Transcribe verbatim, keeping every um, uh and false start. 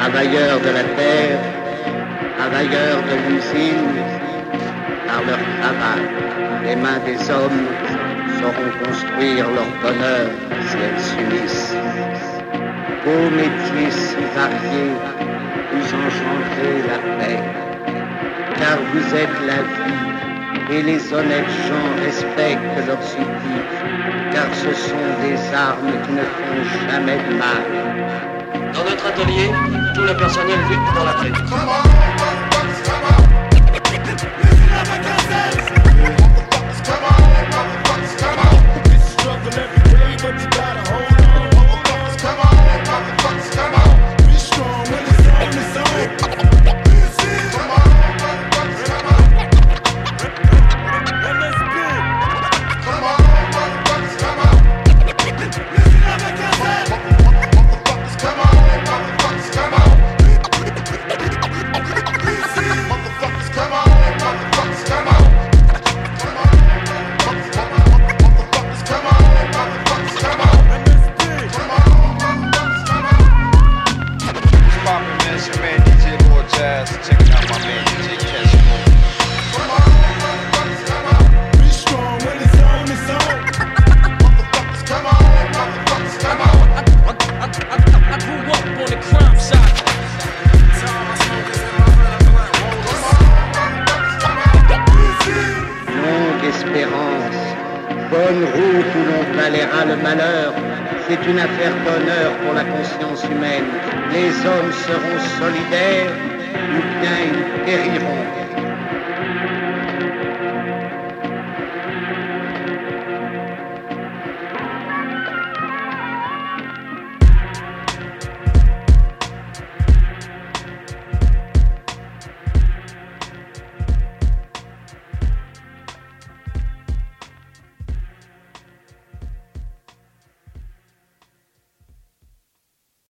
travailleurs de la terre, travailleurs de l'usine, par leur travail, les mains des hommes sauront construire leur bonheur si elles s'unissent. Ô métiers si variés, vous engendrez la paix, car vous êtes la vie, et les honnêtes gens respectent leurs outils, car ce sont des armes qui ne font jamais de mal. Dans notre atelier, tout le personnel lutte dans la paix. Bonne route où l'on balayera le malheur, c'est une affaire d'honneur pour la conscience humaine. Les hommes seront solidaires ou bien ils périront.